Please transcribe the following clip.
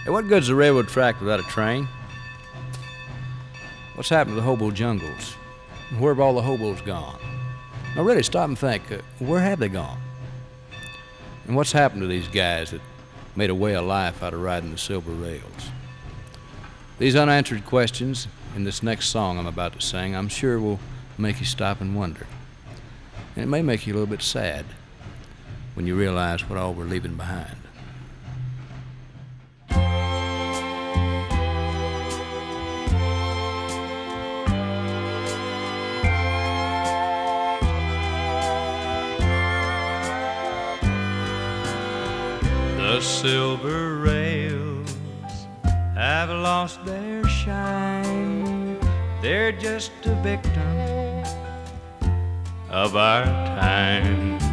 Hey, what good's a railroad track without a train? What's happened to the hobo jungles? Where have all the hobos gone? Now really, stop and think. Where have they gone? And what's happened to these guys that made a way of life out of riding the silver rails? These unanswered questions in this next song I'm about to sing, I'm sure will make you stop and wonder. And it may make you a little bit sad when you realize what all we're leaving behind. The silver rails have lost their shine. They're just a victim of our time.